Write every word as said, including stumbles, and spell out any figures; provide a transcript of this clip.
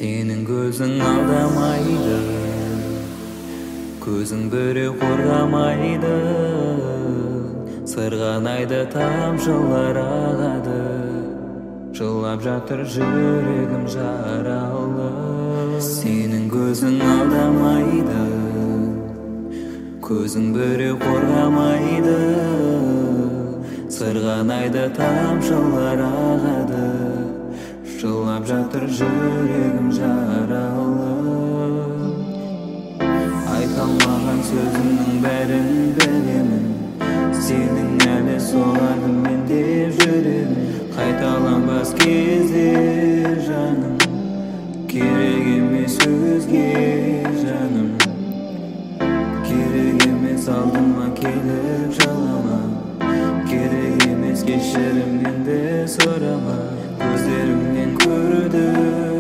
Senin gözün aldamaydı, көзің бөрек қорғамайды, сырғанайды тамшылар ағады, жылап жатыр жүрегім жаралы. Senin көзің алдамайды, көзің бөрек қорғамайды, сырғанайды тамшылар ағады, жылап жатыр жүрегім жаралы. Айталмаған сөзімнің бәрін білемін, сенің әлі соғады менде жүрегім. Қайталанбас кездер жаным, керек емес өзге жаным, керек емес алдыма келіп жалама, керек емес кешірім менде сұрама. Көздеріңнен көрдім